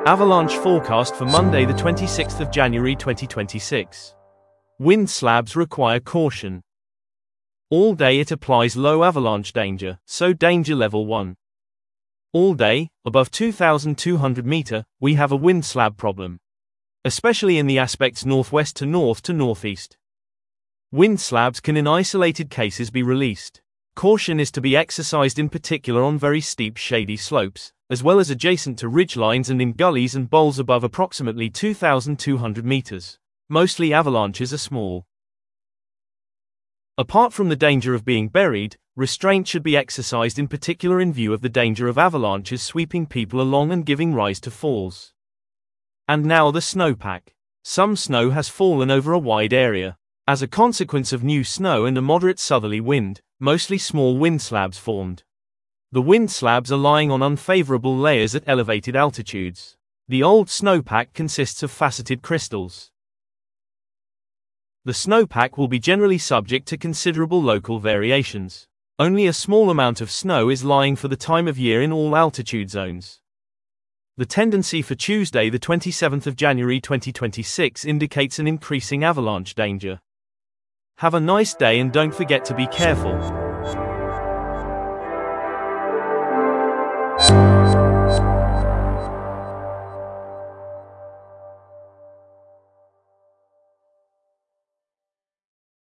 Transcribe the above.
Avalanche forecast for Monday the 26th of January 2026. Wind slabs require caution. All day it applies low avalanche danger, so danger level 1. All day, above 2,200 meter, we have a wind slab problem. Especially in the aspects northwest to northeast. Wind slabs can in isolated cases be released. Caution is to be exercised in particular on very steep shady slopes, as well as adjacent to ridgelines and in gullies and bowls above approximately 2,200 meters. Mostly avalanches are small. Apart from the danger of being buried, restraint should be exercised in particular in view of the danger of avalanches sweeping people along and giving rise to falls. And now the snowpack. Some snow has fallen over a wide area. As a consequence of new snow and a moderate southerly wind, mostly small wind slabs formed. The wind slabs are lying on unfavorable layers at elevated altitudes. The old snowpack consists of faceted crystals. The snowpack will be generally subject to considerable local variations. Only a small amount of snow is lying for the time of year in all altitude zones. The tendency for Tuesday the 27th of January 2026 indicates an increasing avalanche danger. Have a nice day and don't forget to be careful.